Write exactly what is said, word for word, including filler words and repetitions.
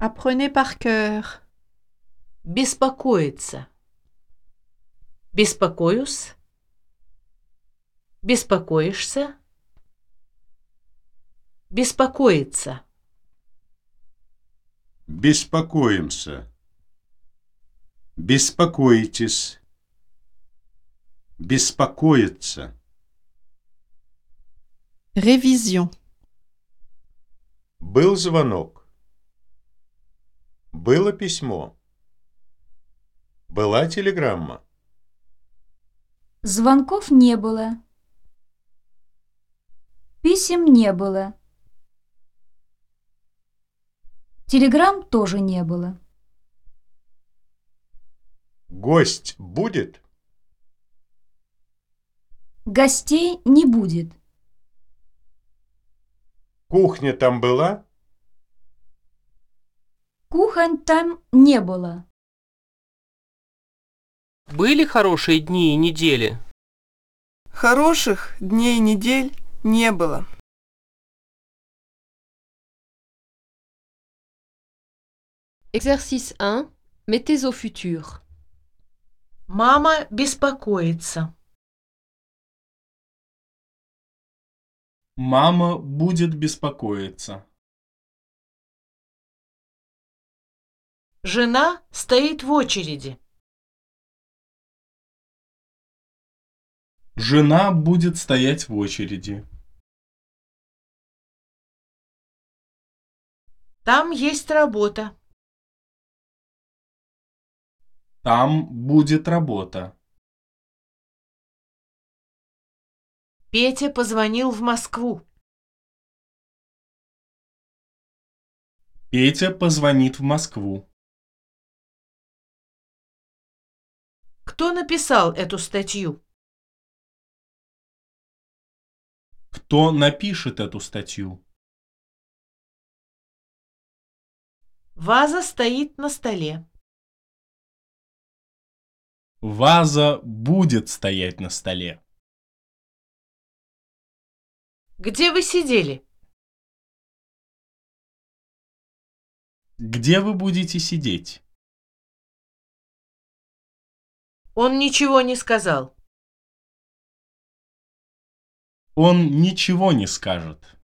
Apprenez par cœur. Беспокоиться. Беспокоюсь. Беспокоишься. Беспокоиться. Беспокоимся. Беспокоитесь. Беспокоиться. Révision. Был звонок. Было письмо. Была телеграмма. Звонков не было. Писем не было. Телеграмм тоже не было. Гость будет? Гостей не будет. Кухня там была? Кухонь там не было. Были хорошие дни и недели? Хороших дней и недель не было. Exercice un. Mettez au futur. Мама беспокоится. Мама будет беспокоиться. Жена стоит в очереди. Жена будет стоять в очереди. Там есть работа. Там будет работа. Петя позвонил в Москву. Петя позвонит в Москву. Кто написал эту статью? Кто напишет эту статью? Ваза стоит на столе. Ваза будет стоять на столе. Где вы сидели? Где вы будете сидеть? Он ничего не сказал. Он ничего не скажет.